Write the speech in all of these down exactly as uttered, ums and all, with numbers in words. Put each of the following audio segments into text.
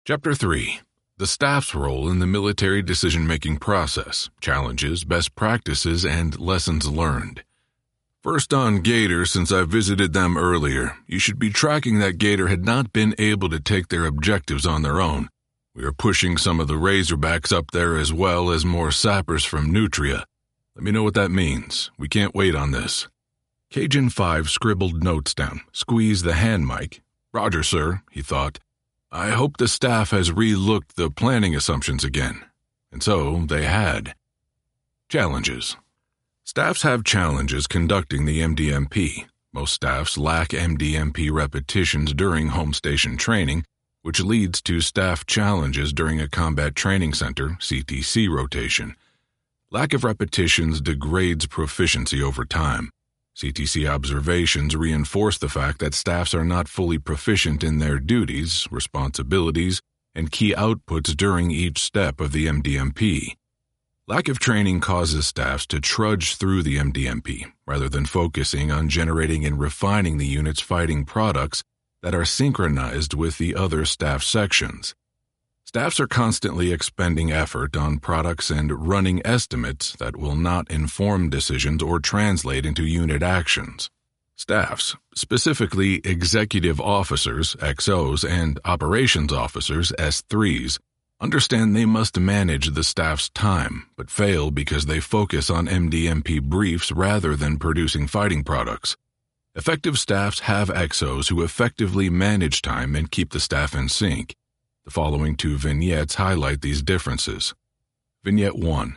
Chapter three. The staff's role in the military decision-making process, challenges, best practices, and lessons learned. First on Gator, since I visited them earlier, you should be tracking that Gator had not been able to take their objectives on their own. We are pushing some of the Razorbacks up there as well as more sappers from Nutria. Let me know what that means. We can't wait on this. Cajun five scribbled notes down, squeezed the hand mic. Roger, sir, he thought. I hope the staff has re-looked the planning assumptions again. And so they had. Challenges. Staffs have challenges conducting the M D M P. Most staffs lack M D M P repetitions during home station training, which leads to staff challenges during a combat training center C T C rotation. Lack of repetitions degrades proficiency over time. C T C observations reinforce the fact that staffs are not fully proficient in their duties, responsibilities, and key outputs during each step of the M D M P. Lack of training causes staffs to trudge through the M D M P rather than focusing on generating and refining the unit's fighting products that are synchronized with the other staff sections. Staffs are constantly expending effort on products and running estimates that will not inform decisions or translate into unit actions. Staffs, specifically executive officers, X Os, and operations officers, S threes, understand they must manage the staff's time, but fail because they focus on M D M P briefs rather than producing fighting products. Effective staffs have X Os who effectively manage time and keep the staff in sync. The following two vignettes highlight these differences. Vignette one.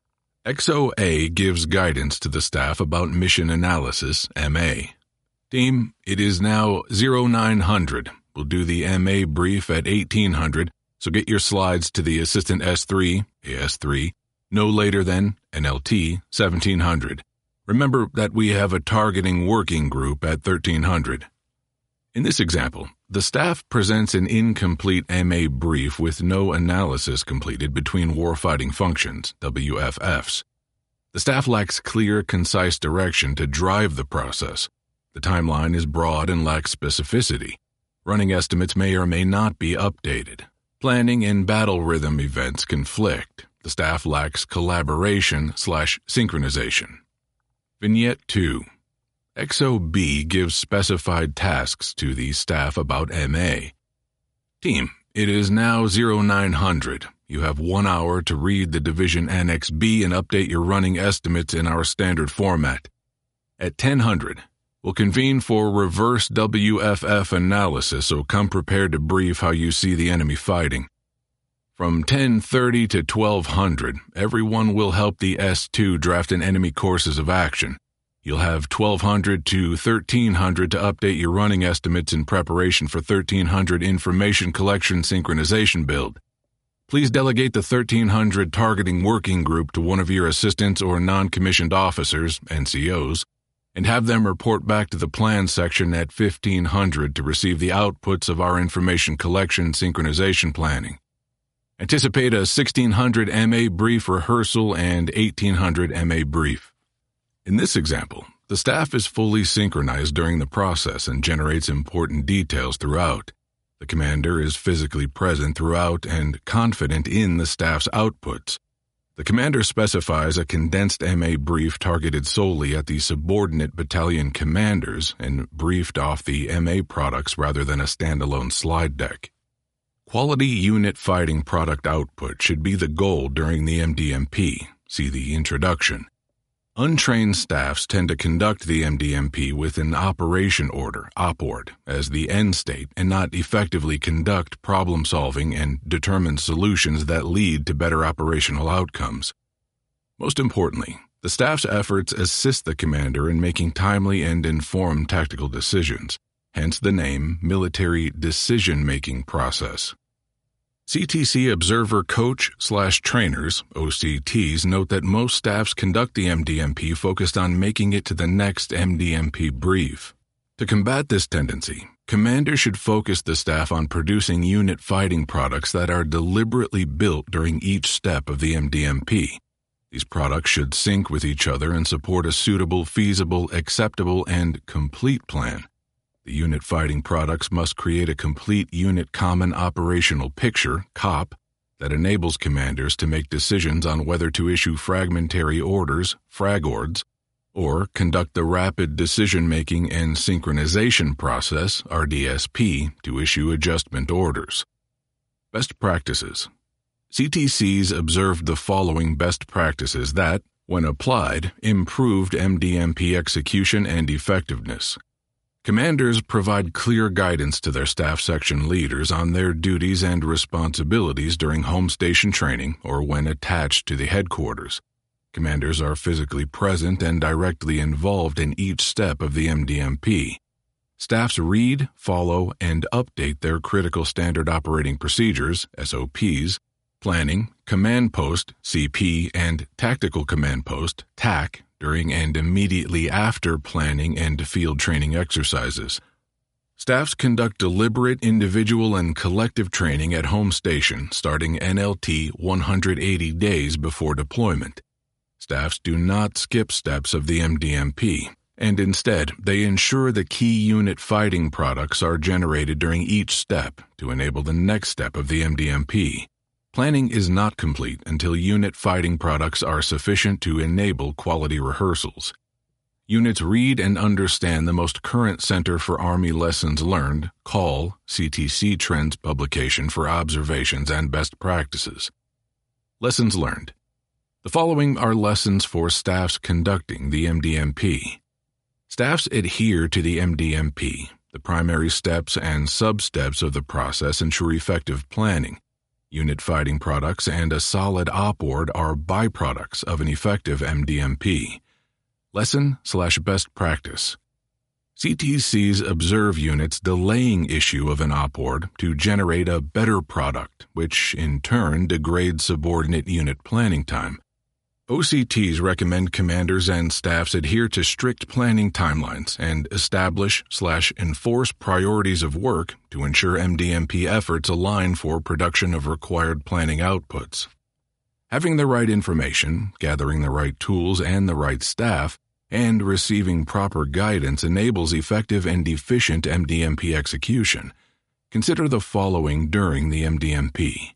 X O A gives guidance to the staff about mission analysis, M A. Team, it is now oh nine hundred. We'll do the M A brief at eighteen hundred, so get your slides to the Assistant S three, A S three, no later than N L T seventeen hundred. Remember that we have a targeting working group at thirteen hundred. In this example, the staff presents an incomplete M A brief with no analysis completed between warfighting functions, W F Fs. The staff lacks clear, concise direction to drive the process. The timeline is broad and lacks specificity. Running estimates may or may not be updated. Planning and battle rhythm events conflict. The staff lacks collaboration slash synchronization. Vignette two. X O B gives specified tasks to the staff about M A. Team, it is now oh nine hundred. You have one hour to read the Division Annex B and update your running estimates in our standard format. At ten hundred, we'll convene for reverse W F F analysis, so come prepared to brief how you see the enemy fighting. From ten thirty to twelve hundred, everyone will help the S two draft an enemy courses of action. You'll have twelve hundred to thirteen hundred to update your running estimates in preparation for thirteen hundred information collection synchronization build. Please delegate the thirteen hundred targeting working group to one of your assistants or non-commissioned officers, N C Os, and have them report back to the plan section at fifteen hundred to receive the outputs of our information collection synchronization planning. Anticipate a sixteen hundred M A brief rehearsal and eighteen hundred M A brief. In this example, the staff is fully synchronized during the process and generates important details throughout. The commander is physically present throughout and confident in the staff's outputs. The commander specifies a condensed M A brief targeted solely at the subordinate battalion commanders and briefed off the M A products rather than a standalone slide deck. Quality unit fighting product output should be the goal during the M D M P. See the introduction. Untrained staffs tend to conduct the M D M P with an operation order, OPORD, as the end state and not effectively conduct problem-solving and determine solutions that lead to better operational outcomes. Most importantly, the staff's efforts assist the commander in making timely and informed tactical decisions, hence the name Military Decision-Making Process. C T C Observer Coach slash Trainers, O C Ts, note that most staffs conduct the M D M P focused on making it to the next M D M P brief. To combat this tendency, commanders should focus the staff on producing unit fighting products that are deliberately built during each step of the M D M P. These products should sync with each other and support a suitable, feasible, acceptable, and complete plan. The unit fighting products must create a complete unit common operational picture, C O P, that enables commanders to make decisions on whether to issue fragmentary orders, fragords, or conduct the rapid decision-making and synchronization process, R D S P, to issue adjustment orders. Best practices. C T Cs observed the following best practices that, when applied, improved M D M P execution and effectiveness. Commanders provide clear guidance to their staff section leaders on their duties and responsibilities during home station training or when attached to the headquarters. Commanders are physically present and directly involved in each step of the M D M P. Staffs read, follow, and update their critical standard operating procedures, S O Ps, planning, command post, C P, and tactical command post, T A C, during and immediately after planning and field training exercises. Staffs conduct deliberate individual and collective training at home station starting N L T one hundred eighty days before deployment. Staffs do not skip steps of the M D M P, and instead they ensure the key unit fighting products are generated during each step to enable the next step of the M D M P. Planning is not complete until unit fighting products are sufficient to enable quality rehearsals. Units read and understand the most current Center for Army Lessons Learned, CALL, C T C Trends publication for observations and best practices. Lessons learned. The following are lessons for staffs conducting the M D M P. Staffs adhere to the M D M P. The primary steps and sub-steps of the process ensure effective planning. Unit fighting products and a solid op-ord are byproducts of an effective M D M P. Lesson slash best practice. C T Cs observe units delaying issue of an op-ord to generate a better product, which in turn degrades subordinate unit planning time. O C Ts recommend commanders and staffs adhere to strict planning timelines and establish slash enforce priorities of work to ensure M D M P efforts align for production of required planning outputs. Having the right information, gathering the right tools and the right staff, and receiving proper guidance enables effective and efficient M D M P execution. Consider the following during the M D M P.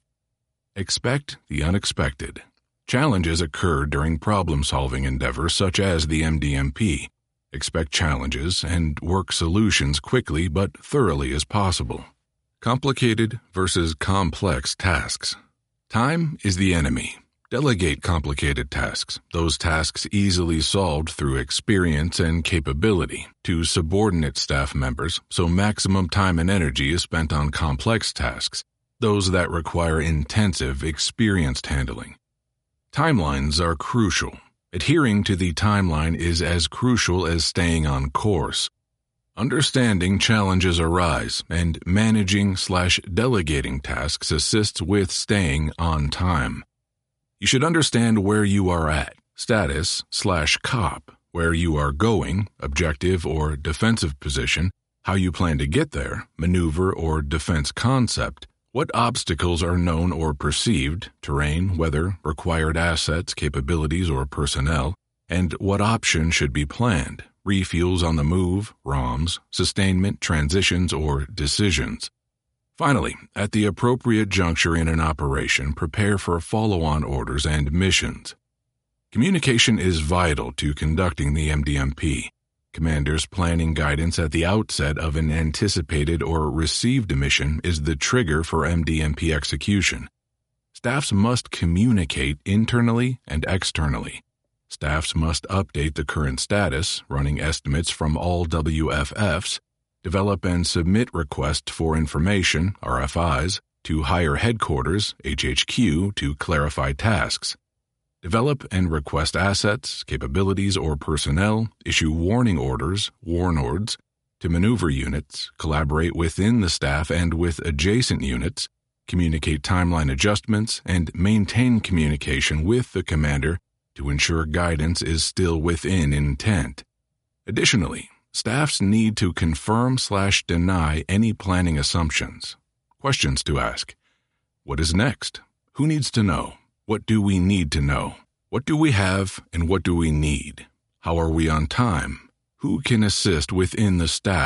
Expect the unexpected. Challenges occur during problem-solving endeavors such as the M D M P. Expect challenges and work solutions quickly but thoroughly as possible. Complicated versus complex tasks. Time is the enemy. Delegate complicated tasks, those tasks easily solved through experience and capability, to subordinate staff members so maximum time and energy is spent on complex tasks, those that require intensive, experienced handling. Timelines are crucial. Adhering to the timeline is as crucial as staying on course. Understanding challenges arise and managing slash delegating tasks assists with staying on time. You should understand where you are at, status slash C O P, where you are going, objective or defensive position, how you plan to get there, maneuver or defense concept, what obstacles are known or perceived, terrain, weather, required assets, capabilities, or personnel, and what options should be planned, refuels on the move, ROMs, sustainment, transitions, or decisions. Finally, at the appropriate juncture in an operation, prepare for follow-on orders and missions. Communication is vital to conducting the M D M P. Commanders' planning guidance at the outset of an anticipated or received mission is the trigger for M D M P execution. Staffs must communicate internally and externally. Staffs must update the current status, running estimates from all W F Fs, develop and submit requests for information, R F Is, to higher headquarters, H H Q, to clarify tasks. Develop and request assets, capabilities, or personnel, issue warning orders, warnords, to maneuver units, collaborate within the staff and with adjacent units, communicate timeline adjustments, and maintain communication with the commander to ensure guidance is still within intent. Additionally, staffs need to confirm slash deny any planning assumptions. Questions to ask. What is next? Who needs to know? What do we need to know? What do we have and what do we need? How are we on time? Who can assist within the staff?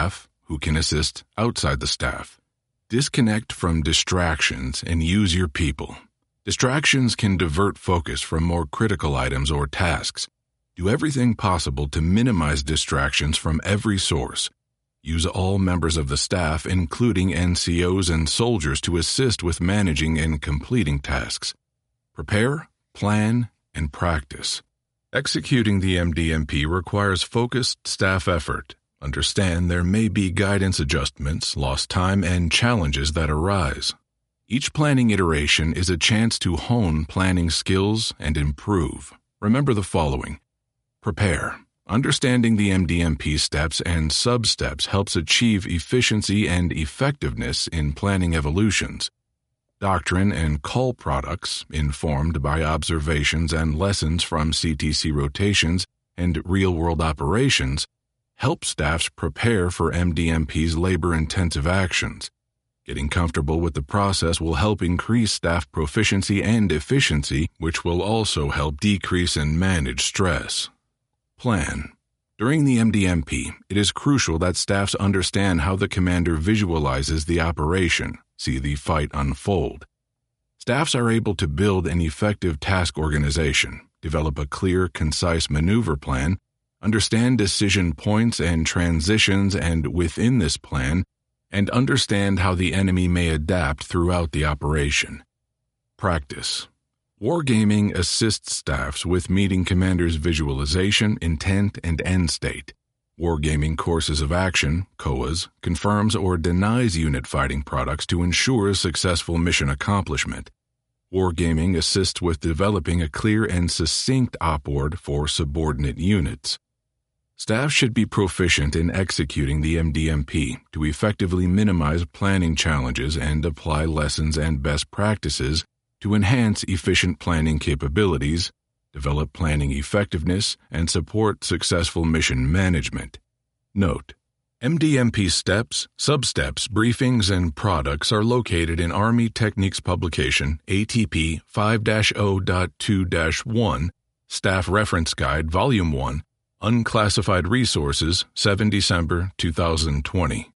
who can assist outside the staff. Disconnect from distractions and use your people. Distractions can divert focus from more critical items or tasks. Do everything possible to minimize distractions from every source. Use all members of the staff, including N C Os and soldiers, to assist with managing and completing tasks. Prepare, plan, and practice. Executing the M D M P requires focused staff effort. Understand there may be guidance adjustments, lost time, and challenges that arise. Each planning iteration is a chance to hone planning skills and improve. Remember the following. Prepare. Understanding the M D M P steps and sub-steps helps achieve efficiency and effectiveness in planning evolutions. Doctrine and call products, informed by observations and lessons from C T C rotations and real-world operations, help staffs prepare for M D M P's labor-intensive actions. Getting comfortable with the process will help increase staff proficiency and efficiency, which will also help decrease and manage stress. Plan. During the M D M P, it is crucial that staffs understand how the commander visualizes the operation, see the fight unfold. Staffs are able to build an effective task organization, develop a clear, concise maneuver plan, understand decision points and transitions and within this plan, and understand how the enemy may adapt throughout the operation. Practice. Wargaming assists staffs with meeting commanders' visualization, intent, and end state. Wargaming courses of action, C O As, confirms or denies unit fighting products to ensure successful mission accomplishment. Wargaming assists with developing a clear and succinct op-ord for subordinate units. Staff should be proficient in executing the M D M P to effectively minimize planning challenges and apply lessons and best practices to enhance efficient planning capabilities, develop planning effectiveness, and support successful mission management. Note: M D M P steps, sub-steps, briefings, and products are located in Army Techniques Publication A T P five point oh point two dash one, Staff Reference Guide, Volume one, Unclassified Resources, seven December two thousand twenty.